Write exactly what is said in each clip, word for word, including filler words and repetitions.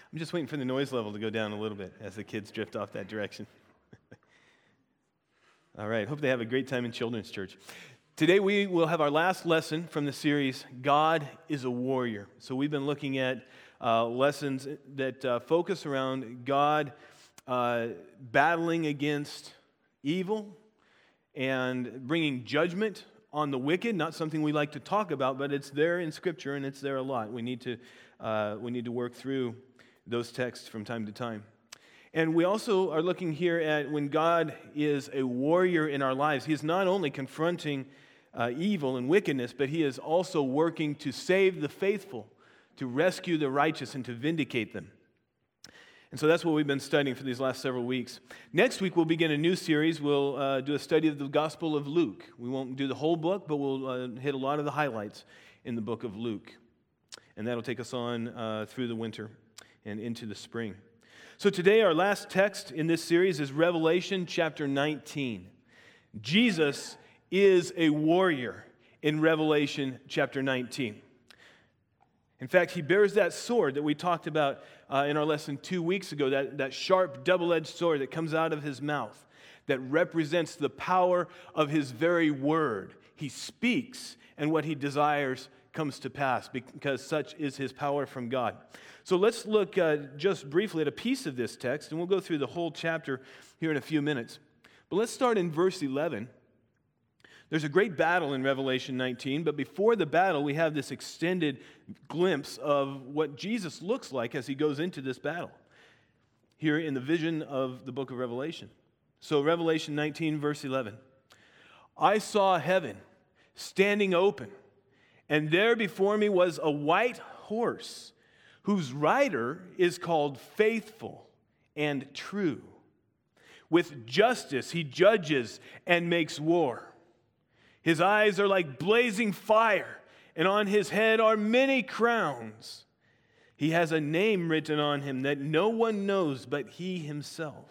I'm just waiting for the noise level to go down a little bit as the kids drift off that direction. All right, hope they have a great time in Children's Church. Today we will have our last lesson from the series, God is a Warrior. So we've been looking at uh, lessons that uh, focus around God uh, battling against evil and bringing judgment on the wicked. Not something we like to talk about, but it's there in Scripture and it's there a lot. We need to uh, we need to work through those texts from time to time. And we also are looking here at when God is a warrior in our lives. He is not only confronting uh, evil and wickedness, but He is also working to save the faithful, to rescue the righteous, and to vindicate them. And so that's what we've been studying for these last several weeks. Next week, we'll begin a new series. We'll uh, do a study of the Gospel of Luke. We won't do the whole book, but we'll uh, hit a lot of the highlights in the book of Luke. And that'll take us on uh, through the winter and into the spring. So today, our last text in this series is Revelation chapter nineteen. Jesus is a warrior in Revelation chapter nineteen. In fact, He bears that sword that we talked about uh, in our lesson two weeks ago, that, that sharp, double-edged sword that comes out of His mouth, that represents the power of His very word. He speaks, and what He desires comes to pass, because such is His power from God. So let's look uh, just briefly at a piece of this text, and we'll go through the whole chapter here in a few minutes. But let's start in verse eleven. There's a great battle in Revelation nineteen, but before the battle, we have this extended glimpse of what Jesus looks like as He goes into this battle here in the vision of the book of Revelation. So Revelation nineteen, verse eleven. I saw heaven standing open, and there before me was a white horse, whose rider is called Faithful and True. With justice he judges and makes war. His eyes are like blazing fire, and on his head are many crowns. He has a name written on him that no one knows but he himself.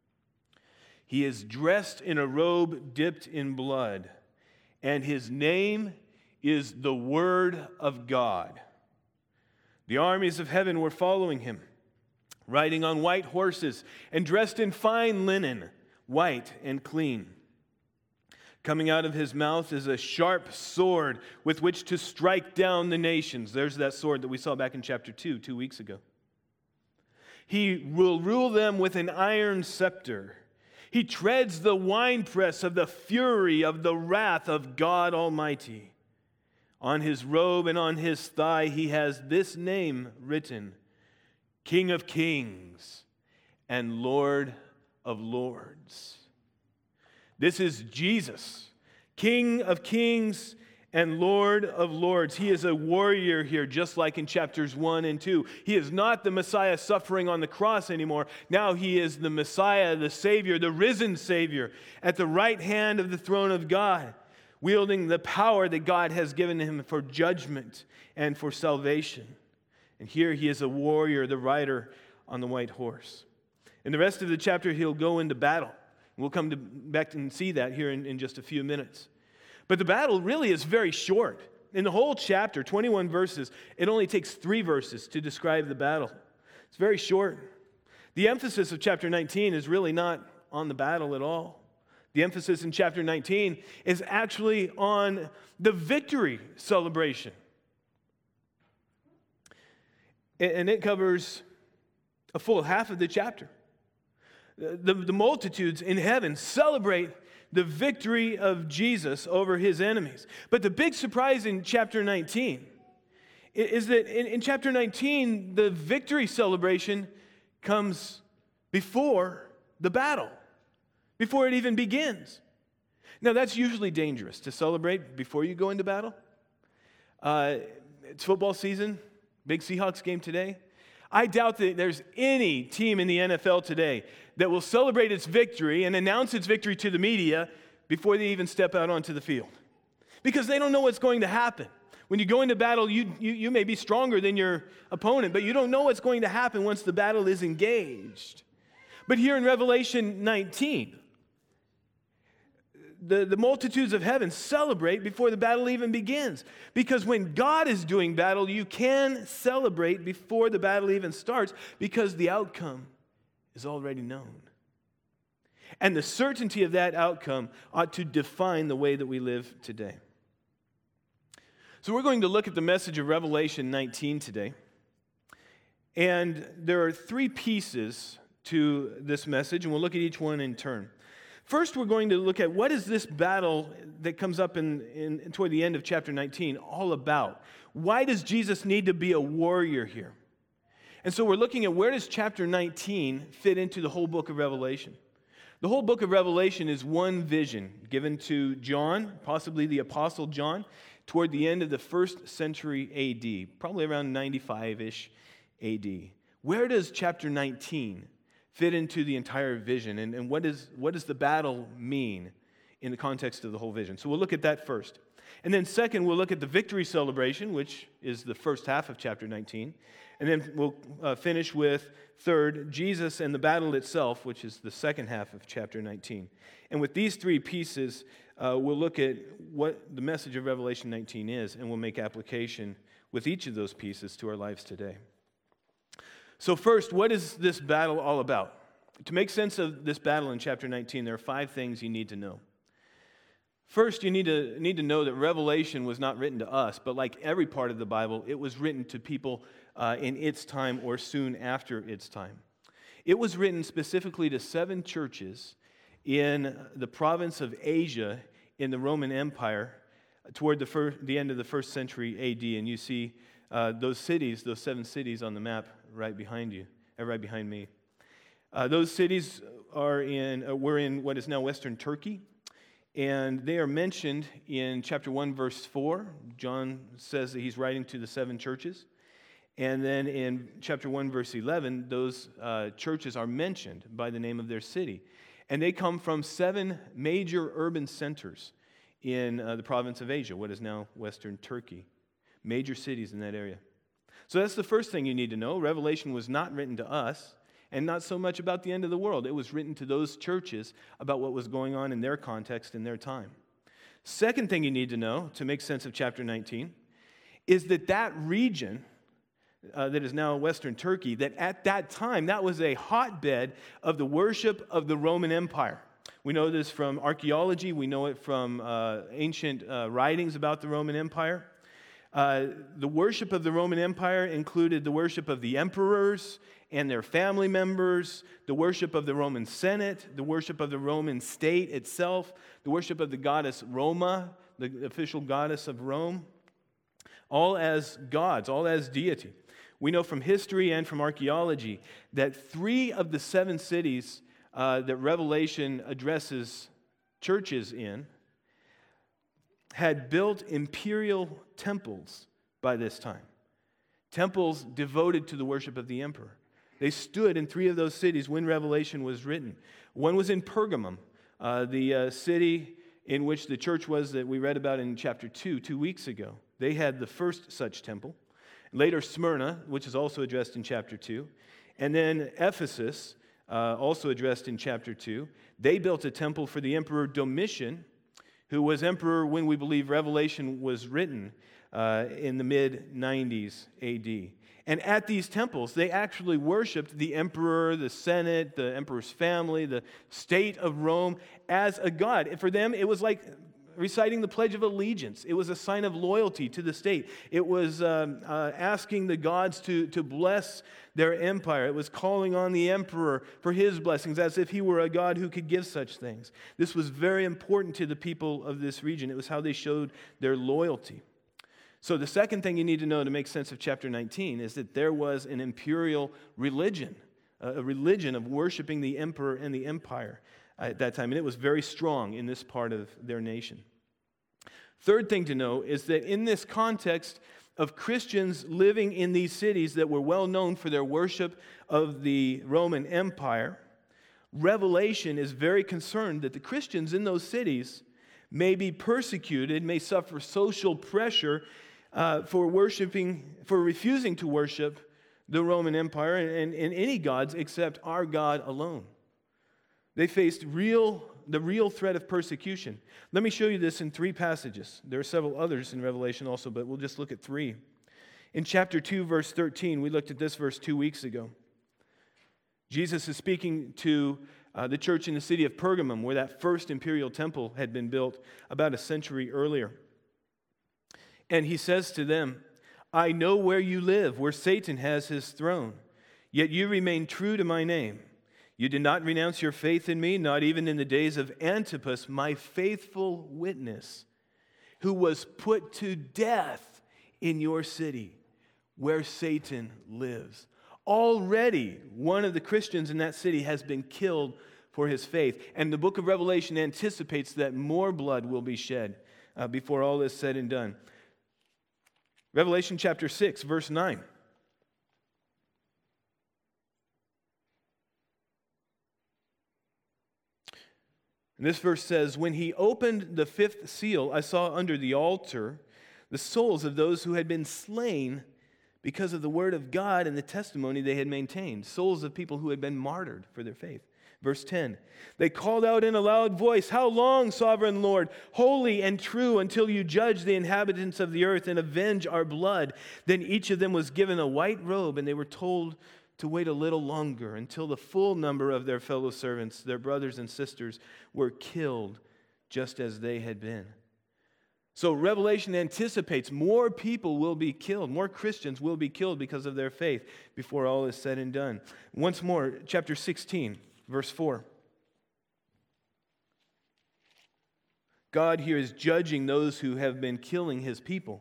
He is dressed in a robe dipped in blood, and his name is the Word of God. The armies of heaven were following him, riding on white horses and dressed in fine linen, white and clean. Coming out of his mouth is a sharp sword with which to strike down the nations. There's that sword that we saw back in chapter two, two weeks ago. He will rule them with an iron scepter. He treads the winepress of the fury of the wrath of God Almighty. On his robe and on his thigh he has this name written, King of Kings and Lord of Lords. This is Jesus, King of Kings and Lord of Lords. He is a warrior here, just like in chapters one and two. He is not the Messiah suffering on the cross anymore. Now He is the Messiah, the Savior, the risen Savior, at the right hand of the throne of God, wielding the power that God has given Him for judgment and for salvation. And here He is a warrior, the rider on the white horse. In the rest of the chapter, He'll go into battle. We'll come to, back and see that here in, in just a few minutes. But the battle really is very short. In the whole chapter, twenty-one verses, it only takes three verses to describe the battle. It's very short. The emphasis of chapter nineteen is really not on the battle at all. The emphasis in chapter nineteen is actually on the victory celebration. And it covers a full half of the chapter. The, the multitudes in heaven celebrate the victory of Jesus over His enemies. But the big surprise in chapter nineteen is that in, in chapter nineteen, the victory celebration comes before the battle, before it even begins. Now, that's usually dangerous to celebrate before you go into battle. Uh, it's football season, big Seahawks game today. I doubt that there's any team in the N F L today that will celebrate its victory and announce its victory to the media before they even step out onto the field, because they don't know what's going to happen. When you go into battle, you, you, you may be stronger than your opponent, but you don't know what's going to happen once the battle is engaged. But here in Revelation nineteen, the, the multitudes of heaven celebrate before the battle even begins. Because when God is doing battle, you can celebrate before the battle even starts because the outcome is already known. And the certainty of that outcome ought to define the way that we live today. So we're going to look at the message of Revelation nineteen today. And there are three pieces to this message, and we'll look at each one in turn. First, we're going to look at what is this battle that comes up in, in toward the end of chapter nineteen all about? Why does Jesus need to be a warrior here? And so we're looking at where does chapter nineteen fit into the whole book of Revelation? The whole book of Revelation is one vision given to John, possibly the Apostle John, toward the end of the first century A D, probably around ninety-five-ish A D. Where does chapter nineteen fit into the entire vision, and, and what, is, what does the battle mean in the context of the whole vision? So we'll look at that first. And then second, we'll look at the victory celebration, which is the first half of chapter nineteen. And then we'll uh, finish with, third, Jesus and the battle itself, which is the second half of chapter nineteen. And with these three pieces, uh, we'll look at what the message of Revelation nineteen is, and we'll make application with each of those pieces to our lives today. So first, what is this battle all about? To make sense of this battle in chapter nineteen, there are five things you need to know. First, you need to, need to know that Revelation was not written to us, but like every part of the Bible, it was written to people uh, in its time or soon after its time. It was written specifically to seven churches in the province of Asia in the Roman Empire toward the, first, the end of the first century A D. And you see uh, those cities, those seven cities on the map right behind you, uh, right behind me. Uh, those cities are in, uh, were in what is now Western Turkey. And they are mentioned in chapter one, verse four. John says that he's writing to the seven churches. And then in chapter one, verse eleven, those uh, churches are mentioned by the name of their city. And they come from seven major urban centers in uh, the province of Asia, what is now Western Turkey. Major cities in that area. So that's the first thing you need to know. Revelation was not written to us, and not so much about the end of the world. It was written to those churches about what was going on in their context, in their time. Second thing you need to know to make sense of chapter nineteen is that that region uh, that is now Western Turkey, that at that time, that was a hotbed of the worship of the Roman Empire. We know this from archaeology. We know it from uh, ancient uh, writings about the Roman Empire. Uh, the worship of the Roman Empire included the worship of the emperors and their family members, the worship of the Roman Senate, the worship of the Roman state itself, the worship of the goddess Roma, the official goddess of Rome, all as gods, all as deity. We know from history and from archaeology that three of the seven cities uh, that Revelation addresses churches in had built imperial temples by this time. Temples devoted to the worship of the emperor. They stood in three of those cities when Revelation was written. One was in Pergamum, uh, the uh, city in which the church was that we read about in chapter two, two weeks ago. They had the first such temple. Later, Smyrna, which is also addressed in chapter two. And then Ephesus, uh, also addressed in chapter two. They built a temple for the emperor Domitian, who was emperor when we believe Revelation was written uh, in the mid nineties A D. And at these temples, they actually worshiped the emperor, the senate, the emperor's family, the state of Rome as a god. For them, it was like reciting the Pledge of Allegiance. It was a sign of loyalty to the state. It was um, uh, asking the gods to, to bless their empire. It was calling on the emperor for his blessings as if he were a god who could give such things. This was very important to the people of this region. It was how they showed their loyalty. So the second thing you need to know to make sense of chapter nineteen is that there was an imperial religion, a religion of worshiping the emperor and the empire at that time, and it was very strong in this part of their nation. Third thing to know is that in this context of Christians living in these cities that were well known for their worship of the Roman Empire, Revelation is very concerned that the Christians in those cities may be persecuted, may suffer social pressure uh, for worshiping, for refusing to worship the Roman Empire and, and, and any gods except our God alone. They faced real the real threat of persecution. Let me show you this in three passages. There are several others in Revelation also, but we'll just look at three. In chapter two, verse thirteen, we looked at this verse two weeks ago. Jesus is speaking to uh, the church in the city of Pergamum, where that first imperial temple had been built about a century earlier. And he says to them, I know where you live, where Satan has his throne, yet you remain true to my name. You did not renounce your faith in me, not even in the days of Antipas, my faithful witness, who was put to death in your city, where Satan lives. Already, one of the Christians in that city has been killed for his faith. And the book of Revelation anticipates that more blood will be shed uh, before all is said and done. Revelation chapter six, verse nine. And this verse says, when he opened the fifth seal, I saw under the altar the souls of those who had been slain because of the word of God and the testimony they had maintained. Souls of people who had been martyred for their faith. Verse ten, they called out in a loud voice, how long, sovereign Lord, holy and true, until you judge the inhabitants of the earth and avenge our blood? Then each of them was given a white robe, and they were told to wait a little longer until the full number of their fellow servants, their brothers and sisters, were killed just as they had been. So Revelation anticipates more people will be killed, more Christians will be killed because of their faith before all is said and done. Once more, chapter sixteen, verse four. God here is judging those who have been killing his people.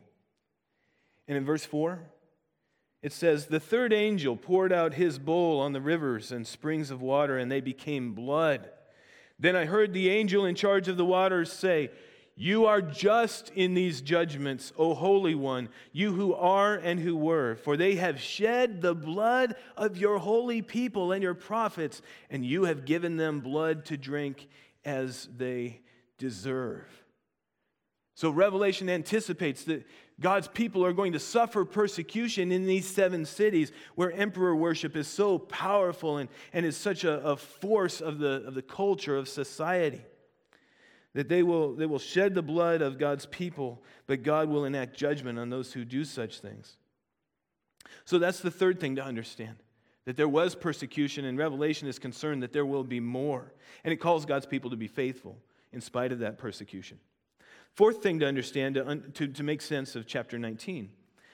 And in verse four, it says, the third angel poured out his bowl on the rivers and springs of water, and they became blood. Then I heard the angel in charge of the waters say, you are just in these judgments, O Holy One, you who are and who were, for they have shed the blood of your holy people and your prophets, and you have given them blood to drink as they deserve. So Revelation anticipates that God's people are going to suffer persecution in these seven cities where emperor worship is so powerful and, and is such a, a force of the, of the culture of society. That they will, they will shed the blood of God's people, but God will enact judgment on those who do such things. So that's the third thing to understand, that there was persecution, and Revelation is concerned that there will be more. And it calls God's people to be faithful in spite of that persecution. Fourth thing to understand, to, to, to make sense of chapter nineteen,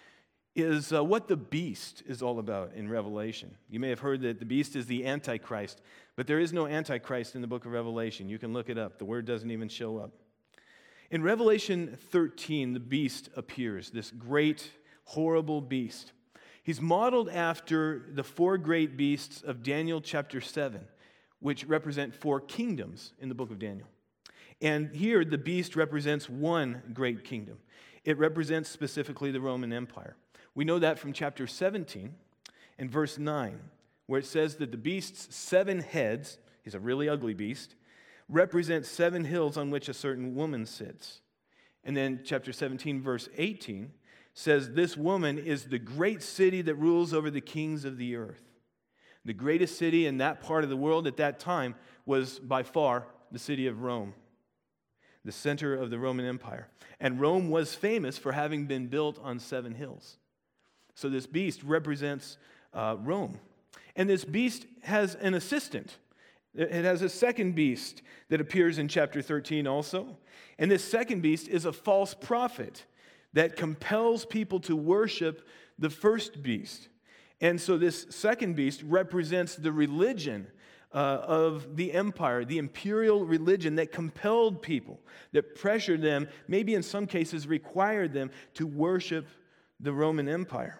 is uh, what the beast is all about in Revelation. You may have heard that the beast is the Antichrist, but there is no Antichrist in the book of Revelation. You can look it up. The word doesn't even show up. In Revelation thirteen, the beast appears, this great, horrible beast. He's modeled after the four great beasts of Daniel chapter seven, which represent four kingdoms in the book of Daniel. And here, the beast represents one great kingdom. It represents specifically the Roman Empire. We know that from chapter seventeen and verse nine, where it says that the beast's seven heads, he's a really ugly beast, represent seven hills on which a certain woman sits. And then chapter seventeen, verse eighteen, says this woman is the great city that rules over the kings of the earth. The greatest city in that part of the world at that time was by far the city of Rome, the center of the Roman Empire. And Rome was famous for having been built on seven hills. So this beast represents uh, Rome. And this beast has an assistant. It has a second beast that appears in chapter thirteen also. And this second beast is a false prophet that compels people to worship the first beast. And so this second beast represents the religion uh, of the empire, the imperial religion that compelled people, that pressured them, maybe in some cases required them to worship the Roman Empire.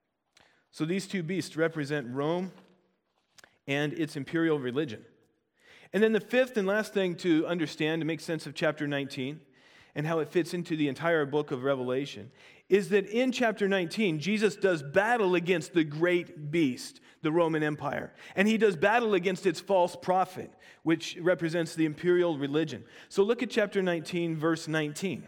So these two beasts represent Rome and its imperial religion. And then the fifth and last thing to understand, to make sense of chapter nineteen and how it fits into the entire book of Revelation, is that in chapter nineteen, Jesus does battle against the great beast, the Roman Empire. And he does battle against its false prophet, which represents the imperial religion. So look at chapter nineteen, verse nineteen.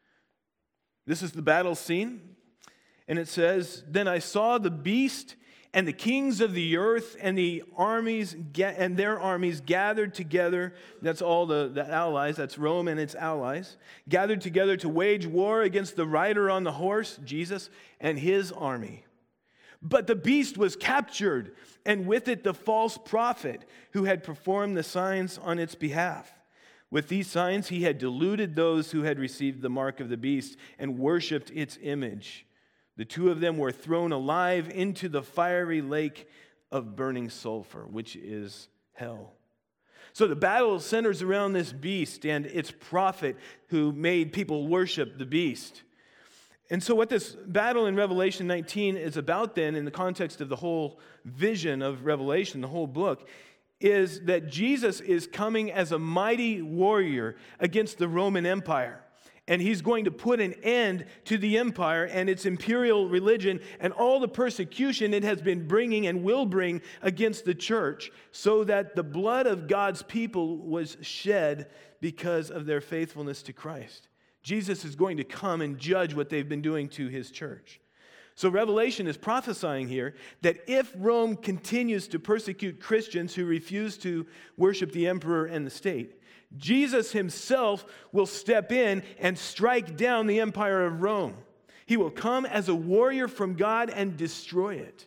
This is the battle scene. And it says, then I saw the beast And the kings of the earth and the armies and their armies gathered together. That's all the, the allies. That's Rome and its allies. Gathered together to wage war against the rider on the horse, Jesus, and his army. But the beast was captured, and with it the false prophet who had performed the signs on its behalf. With these signs he had deluded those who had received the mark of the beast and worshipped its image. The two of them were thrown alive into the fiery lake of burning sulfur, which is hell. So the battle centers around this beast and its prophet who made people worship the beast. And so what this battle in Revelation nineteen is about then, in the context of the whole vision of Revelation, the whole book, is that Jesus is coming as a mighty warrior against the Roman Empire. And he's going to put an end to the empire and its imperial religion and all the persecution it has been bringing and will bring against the church, so that the blood of God's people was shed because of their faithfulness to Christ. Jesus is going to come and judge what they've been doing to his church. So Revelation is prophesying here that if Rome continues to persecute Christians who refuse to worship the emperor and the state, Jesus himself will step in and strike down the empire of Rome. He will come as a warrior from God and destroy it.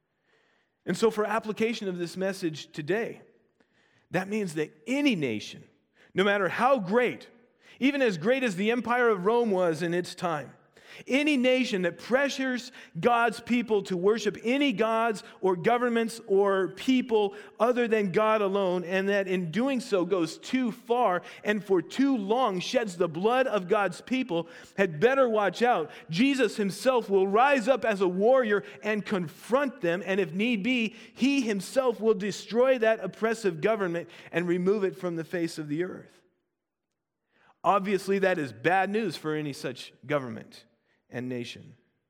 And so for application of this message today, that means that any nation, no matter how great, even as great as the empire of Rome was in its time, any nation that pressures God's people to worship any gods or governments or people other than God alone, and that in doing so goes too far and for too long sheds the blood of God's people, had better watch out. Jesus himself will rise up as a warrior and confront them, and if need be, he himself will destroy that oppressive government and remove it from the face of the earth. Obviously, that is bad news for any such government and nation.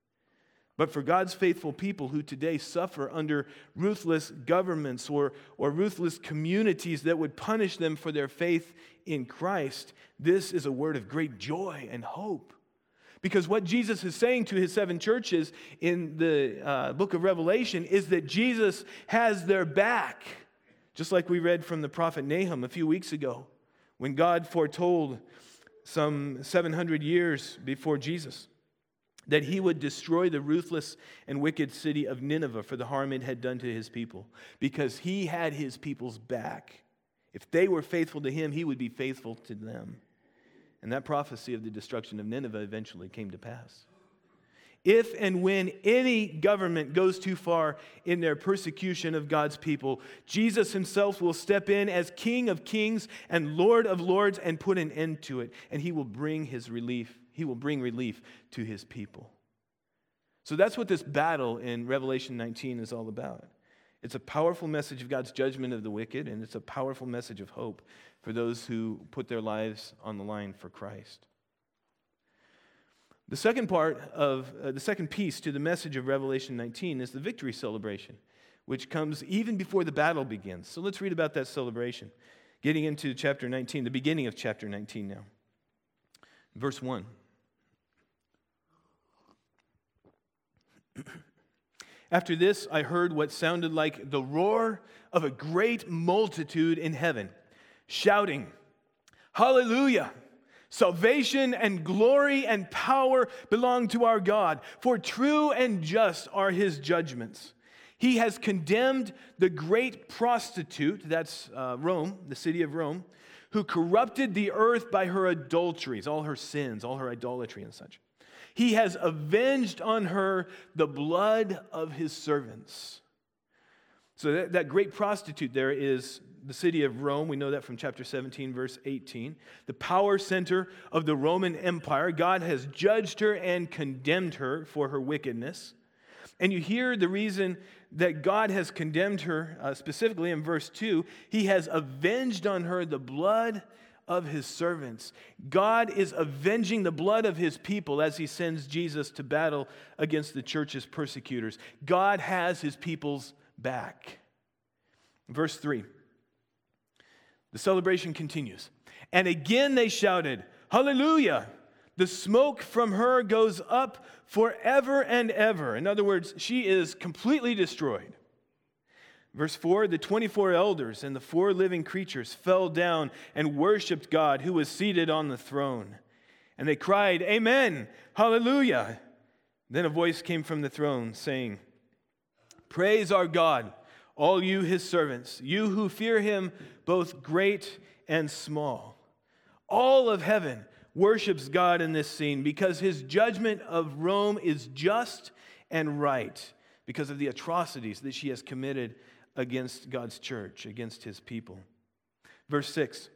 But for God's faithful people who today suffer under ruthless governments or, or ruthless communities that would punish them for their faith in Christ, this is a word of great joy and hope. Because what Jesus is saying to his seven churches in the uh, book of Revelation is that Jesus has their back. Just like we read from the prophet Nahum a few weeks ago, when God foretold some seven hundred years before Jesus that he would destroy the ruthless and wicked city of Nineveh for the harm it had done to his people, because he had his people's back. If they were faithful to him, he would be faithful to them. And that prophecy of the destruction of Nineveh eventually came to pass. If and when any government goes too far in their persecution of God's people, Jesus himself will step in as King of kings and Lord of lords and put an end to it. And he will bring his relief. He will bring relief to his people. So that's what this battle in Revelation nineteen is all about. It's a powerful message of God's judgment of the wicked, and it's a powerful message of hope for those who put their lives on the line for Christ. The second part of, uh, the second piece to the message of Revelation nineteen is the victory celebration, which comes even before the battle begins. So let's read about that celebration. Getting into chapter nineteen, the beginning of chapter nineteen now. Verse one. After this, I heard what sounded like the roar of a great multitude in heaven, shouting, "Hallelujah! Salvation and glory and power belong to our God, for true and just are his judgments. He has condemned the great prostitute," that's uh, Rome, the city of Rome, "who corrupted the earth by her adulteries," all her sins, all her idolatry and such. "He has avenged on her the blood of his servants." So that, that great prostitute there is the city of Rome. We know that from chapter seventeen, verse eighteen. The power center of the Roman Empire. God has judged her and condemned her for her wickedness. And you hear the reason that God has condemned her, uh, specifically in verse two. He has avenged on her the blood of his servants. God is avenging the blood of his people as he sends Jesus to battle against the church's persecutors. God has his people's back. Verse three. The celebration continues. "And again they shouted, 'Hallelujah! The smoke from her goes up forever and ever. In other words, she is completely destroyed. Verse four, the twenty-four elders and the four living creatures fell down and worshiped God who was seated on the throne. And they cried, Amen, hallelujah. Then a voice came from the throne saying, Praise our God, all you his servants, you who fear him, both great and small. All of heaven worships God in this scene because his judgment of Rome is just and right because of the atrocities that she has committed against God's church, against his people. Verse six.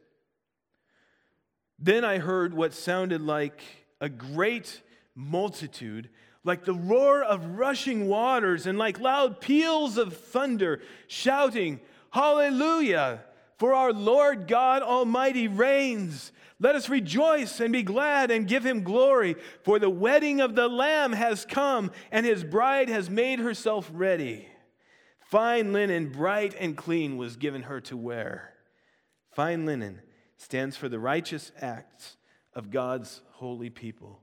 Then I heard what sounded like a great multitude, like the roar of rushing waters and like loud peals of thunder, shouting, Hallelujah! For our Lord God Almighty reigns. Let us rejoice and be glad and give him glory, for the wedding of the Lamb has come, and his bride has made herself ready. Fine linen, bright and clean, was given her to wear. Fine linen stands for the righteous acts of God's holy people.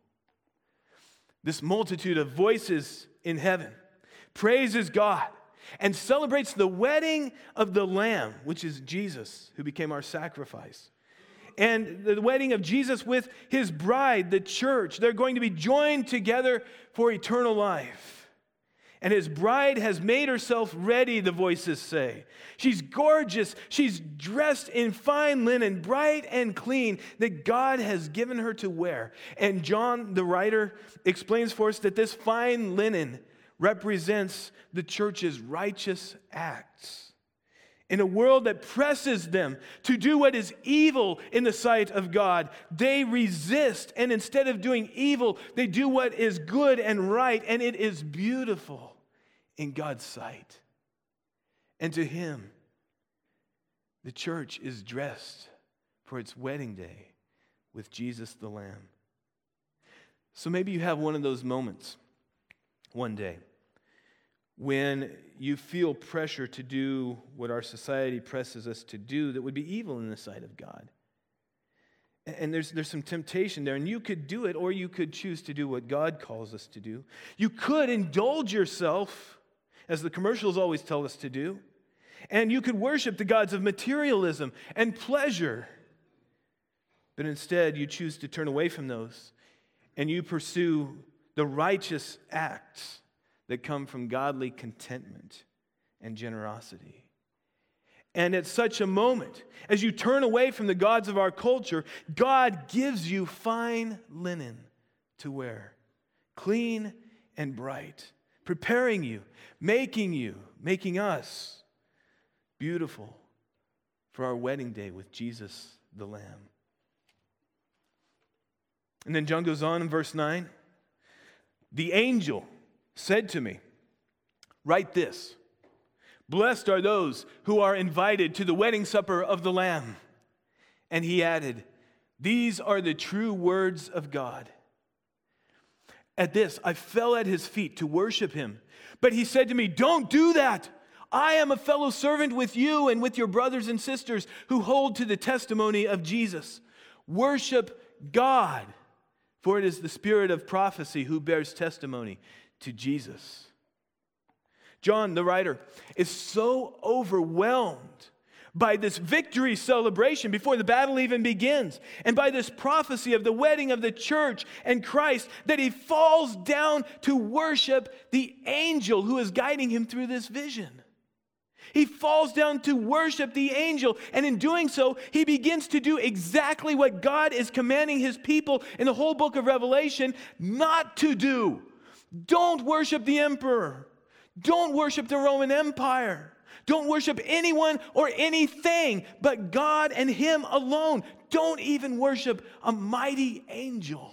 This multitude of voices in heaven praises God and celebrates the wedding of the Lamb, which is Jesus, who became our sacrifice. And the wedding of Jesus with his bride, the church. They're going to be joined together for eternal life. And his bride has made herself ready, the voices say. She's gorgeous. She's dressed in fine linen, bright and clean, that God has given her to wear. And John, the writer, explains for us that this fine linen represents the church's righteous acts. In a world that presses them to do what is evil in the sight of God, they resist, and instead of doing evil, they do what is good and right, and it is beautiful in God's sight. And to him, the church is dressed for its wedding day with Jesus the Lamb. So maybe you have one of those moments one day when you feel pressure to do what our society presses us to do that would be evil in the sight of God. And there's, there's some temptation there, and you could do it, or you could choose to do what God calls us to do. You could indulge yourself, as the commercials always tell us to do, and you could worship the gods of materialism and pleasure. But instead, you choose to turn away from those, and you pursue the righteous acts that come from godly contentment and generosity. And at such a moment, as you turn away from the gods of our culture, God gives you fine linen to wear, clean and bright, preparing you, making you, making us beautiful for our wedding day with Jesus the Lamb. And then John goes on in verse nine. The angel said to me, write this, blessed are those who are invited to the wedding supper of the Lamb. And he added, these are the true words of God. At this, I fell at his feet to worship him. But he said to me, don't do that. I am a fellow servant with you and with your brothers and sisters who hold to the testimony of Jesus. Worship God, for it is the spirit of prophecy who bears testimony to Jesus. John, the writer, is so overwhelmed by this victory celebration before the battle even begins, and by this prophecy of the wedding of the church and Christ, that he falls down to worship the angel who is guiding him through this vision. He falls down to worship the angel, and in doing so, he begins to do exactly what God is commanding his people in the whole book of Revelation not to do. Don't worship the emperor. Don't worship the Roman Empire. Don't worship anyone or anything but God and him alone. Don't even worship a mighty angel.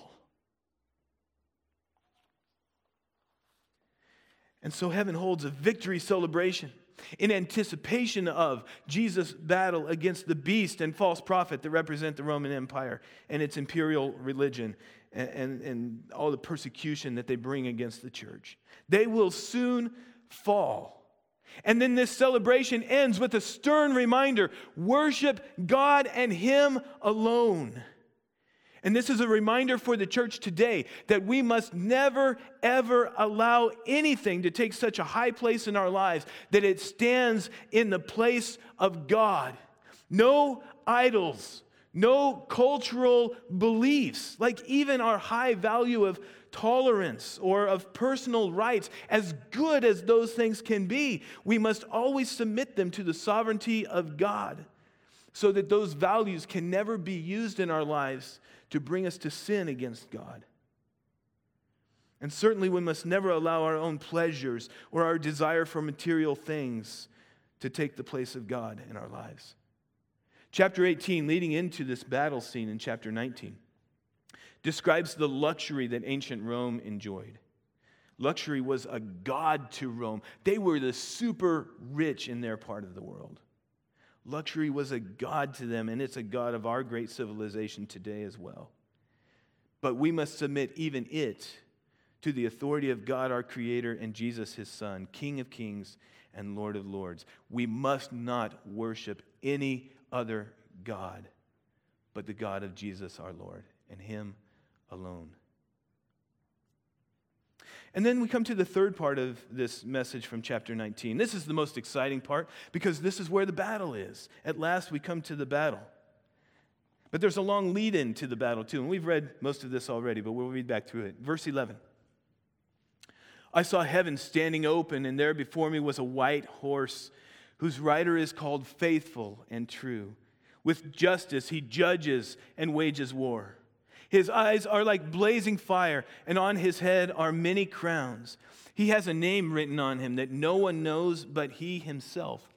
And so heaven holds a victory celebration in anticipation of Jesus' battle against the beast and false prophet that represent the Roman Empire and its imperial religion and, and, and all the persecution that they bring against the church. They will soon fall. And then this celebration ends with a stern reminder, worship God and him alone. And this is a reminder for the church today that we must never, ever allow anything to take such a high place in our lives that it stands in the place of God. No idols, no cultural beliefs, like even our high value of tolerance or of personal rights, as good as those things can be, we must always submit them to the sovereignty of God so that those values can never be used in our lives to bring us to sin against God. And certainly we must never allow our own pleasures or our desire for material things to take the place of God in our lives. Chapter eighteen, leading into this battle scene in chapter nineteen, describes the luxury that ancient Rome enjoyed. Luxury was a god to Rome. They were the super rich in their part of the world. Luxury was a god to them, and it's a god of our great civilization today as well. But we must submit even it to the authority of God, our Creator, and Jesus, His Son, King of kings and Lord of lords. We must not worship any other god but the God of Jesus, our Lord, and Him alone. And then we come to the third part of this message from chapter nineteen. This is the most exciting part because this is where the battle is. At last we come to the battle. But there's a long lead-in to the battle too, and we've read most of this already, but we'll read back through it. Verse eleven. I saw heaven standing open, and there before me was a white horse, whose rider is called Faithful and True. With justice he judges and wages war. His eyes are like blazing fire, and on his head are many crowns. He has a name written on him that no one knows but he himself.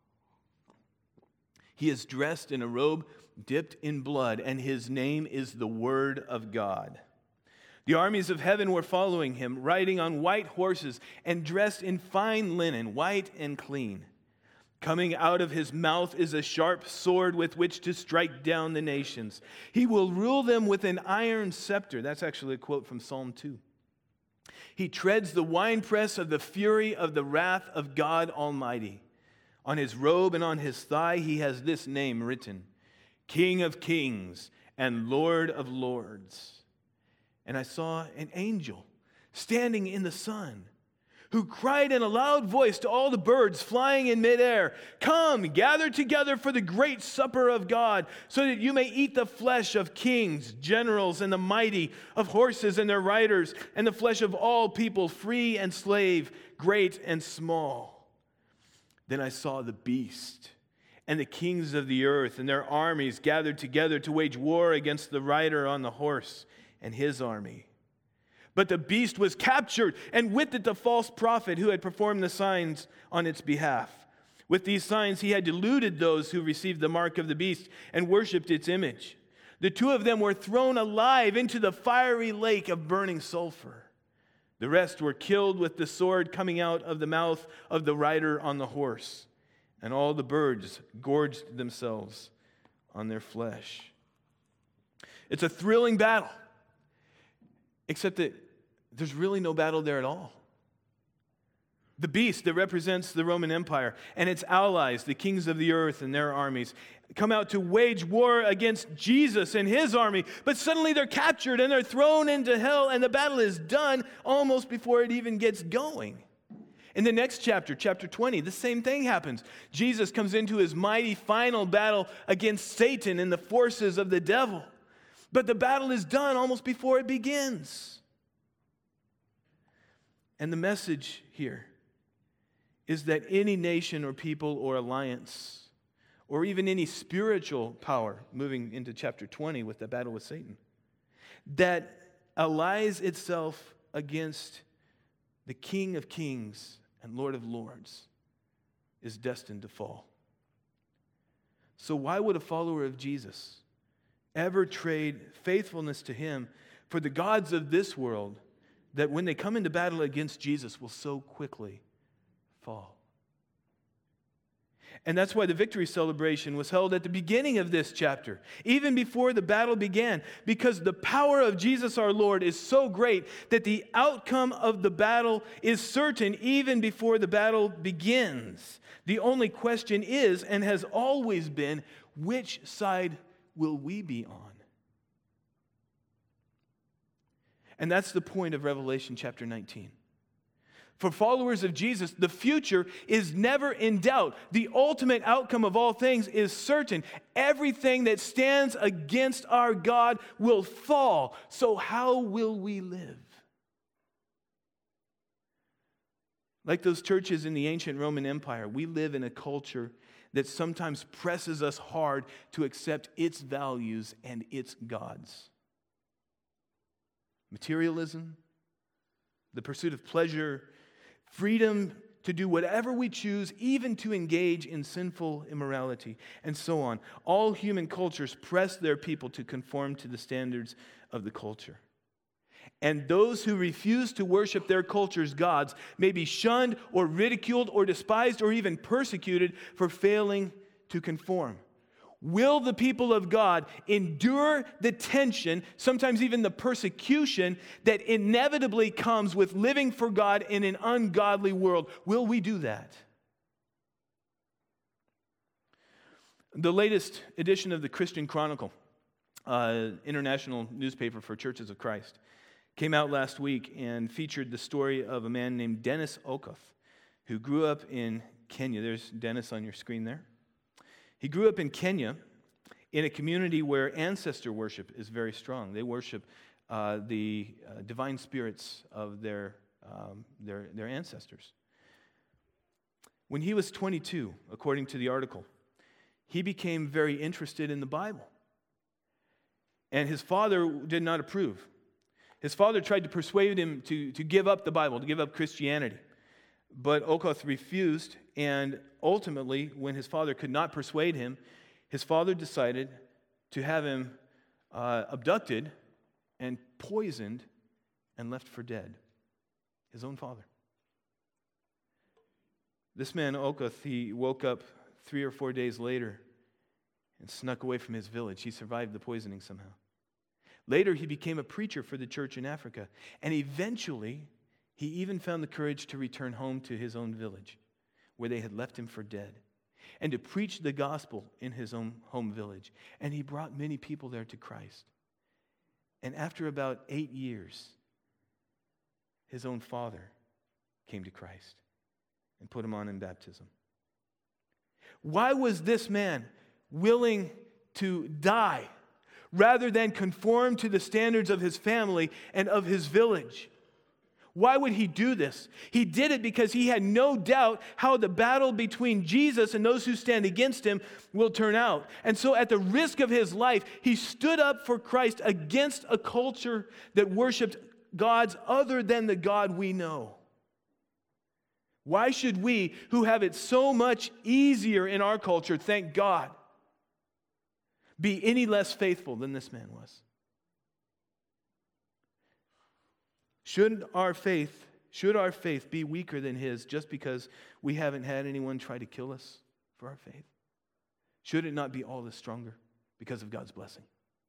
He is dressed in a robe dipped in blood, and his name is the Word of God. The armies of heaven were following him, riding on white horses and dressed in fine linen, white and clean. Coming out of his mouth is a sharp sword with which to strike down the nations. He will rule them with an iron scepter. That's actually a quote from Psalm two. He treads the winepress of the fury of the wrath of God Almighty. On his robe and on his thigh he has this name written, King of Kings and Lord of Lords. And I saw an angel standing in the sun, who cried in a loud voice to all the birds flying in midair, Come, gather together for the great supper of God, so that you may eat the flesh of kings, generals, and the mighty, of horses and their riders, and the flesh of all people, free and slave, great and small. Then I saw the beast and the kings of the earth and their armies gathered together to wage war against the rider on the horse and his army. But the beast was captured, and with it the false prophet who had performed the signs on its behalf. With these signs he had deluded those who received the mark of the beast and worshipped its image. The two of them were thrown alive into the fiery lake of burning sulfur. The rest were killed with the sword coming out of the mouth of the rider on the horse, and all the birds gorged themselves on their flesh. It's a thrilling battle. Except that there's really no battle there at all. The beast that represents the Roman Empire and its allies, the kings of the earth and their armies, come out to wage war against Jesus and his army, but suddenly they're captured and they're thrown into hell, and the battle is done almost before it even gets going. In the next chapter, chapter twenty, the same thing happens. Jesus comes into his mighty final battle against Satan and the forces of the devil. But the battle is done almost before it begins. And the message here is that any nation or people or alliance, or even any spiritual power, moving into chapter twenty with the battle with Satan, that allies itself against the King of Kings and Lord of Lords is destined to fall. So why would a follower of Jesus ever trade faithfulness to him for the gods of this world that when they come into battle against Jesus will so quickly fall? And that's why the victory celebration was held at the beginning of this chapter, even before the battle began, because the power of Jesus our Lord is so great that the outcome of the battle is certain even before the battle begins. The only question is, and has always been, which side will we be on? And that's the point of Revelation chapter nineteen. For followers of Jesus, the future is never in doubt. The ultimate outcome of all things is certain. Everything that stands against our God will fall. So how will we live? Like those churches in the ancient Roman Empire, we live in a culture that sometimes presses us hard to accept its values and its gods. Materialism, the pursuit of pleasure, freedom to do whatever we choose, even to engage in sinful immorality, and so on. All human cultures press their people to conform to the standards of the culture. And those who refuse to worship their culture's gods may be shunned or ridiculed or despised or even persecuted for failing to conform. Will the people of God endure the tension, sometimes even the persecution, that inevitably comes with living for God in an ungodly world? Will we do that? The latest edition of the Christian Chronicle, uh, international newspaper for Churches of Christ, came out last week and featured the story of a man named Dennis Okoth, who grew up in Kenya. There's Dennis on your screen there. He grew up in Kenya in a community where ancestor worship is very strong. They worship uh, the uh, divine spirits of their, um, their, their ancestors. When he was twenty-two, according to the article, he became very interested in the Bible. And his father did not approve. His father tried to persuade him to, to give up the Bible, to give up Christianity. But Okoth refused, and ultimately, when his father could not persuade him, his father decided to have him uh, abducted and poisoned and left for dead. His own father. This man, Okoth, he woke up three or four days later and snuck away from his village. He survived the poisoning somehow. Later, he became a preacher for the church in Africa, and eventually, he even found the courage to return home to his own village, where they had left him for dead, and to preach the gospel in his own home village. And he brought many people there to Christ. And after about eight years, his own father came to Christ and put him on in baptism. Why was this man willing to die rather than conform to the standards of his family and of his village? Why would he do this? He did it because he had no doubt how the battle between Jesus and those who stand against him will turn out. And so at the risk of his life, he stood up for Christ against a culture that worshiped gods other than the God we know. Why should we, who have it so much easier in our culture, thank God, be any less faithful than this man was? Should our faith, should our faith be weaker than his just because we haven't had anyone try to kill us for our faith? Should it not be all the stronger because of God's blessing?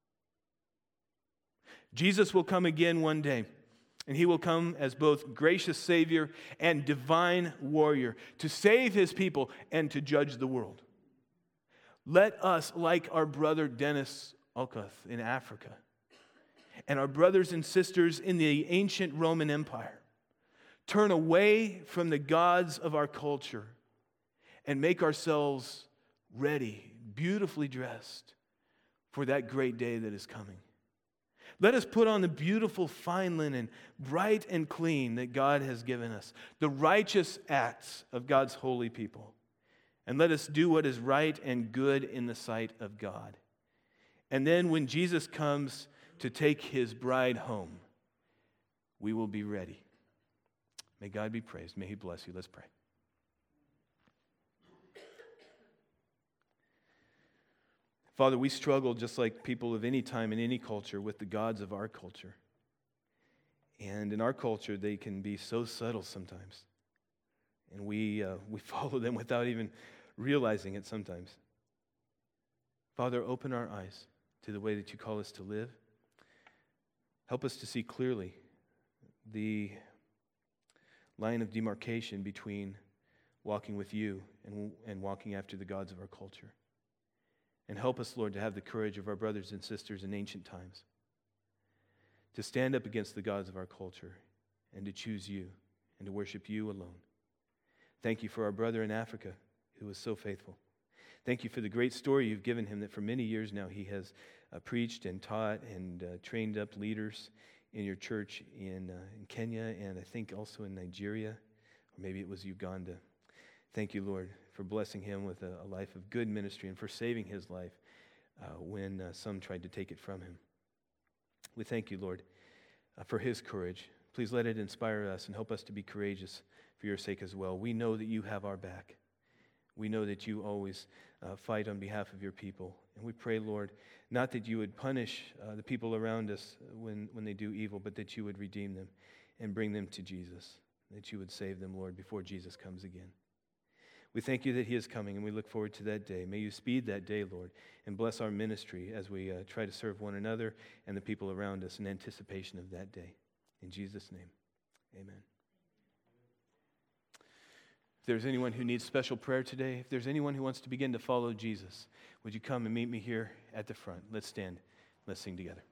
Jesus will come again one day, and he will come as both gracious Savior and divine warrior to save his people and to judge the world. Let us, like our brother Dennis Okoth in Africa, and our brothers and sisters in the ancient Roman Empire, turn away from the gods of our culture and make ourselves ready, beautifully dressed for that great day that is coming. Let us put on the beautiful fine linen, bright and clean, that God has given us, the righteous acts of God's holy people. And let us do what is right and good in the sight of God. And then when Jesus comes to take his bride home, we will be ready. May God be praised. May he bless you. Let's pray. Father, we struggle just like people of any time in any culture with the gods of our culture. And in our culture, they can be so subtle sometimes. And we, uh, we follow them without even realizing it sometimes. Father, open our eyes to the way that you call us to live. Help us to see clearly the line of demarcation between walking with you and, and walking after the gods of our culture. And help us, Lord, to have the courage of our brothers and sisters in ancient times to stand up against the gods of our culture and to choose you and to worship you alone. Thank you for our brother in Africa who was so faithful. Thank you for the great story you've given him that for many years now he has uh, preached and taught and uh, trained up leaders in your church in, uh, in Kenya and I think also in Nigeria, or maybe it was Uganda. Thank you, Lord, for blessing him with a, a life of good ministry and for saving his life uh, when uh, some tried to take it from him. We thank you, Lord, uh, for his courage. Please let it inspire us and help us to be courageous for your sake as well. We know that you have our back. We know that you always uh, fight on behalf of your people. And we pray, Lord, not that you would punish uh, the people around us when, when they do evil, but that you would redeem them and bring them to Jesus, that you would save them, Lord, before Jesus comes again. We thank you that he is coming, and we look forward to that day. May you speed that day, Lord, and bless our ministry as we uh, try to serve one another and the people around us in anticipation of that day. In Jesus' name, amen. If there's anyone who needs special prayer today, if there's anyone who wants to begin to follow Jesus, would you come and meet me here at the front? Let's stand. Let's sing together.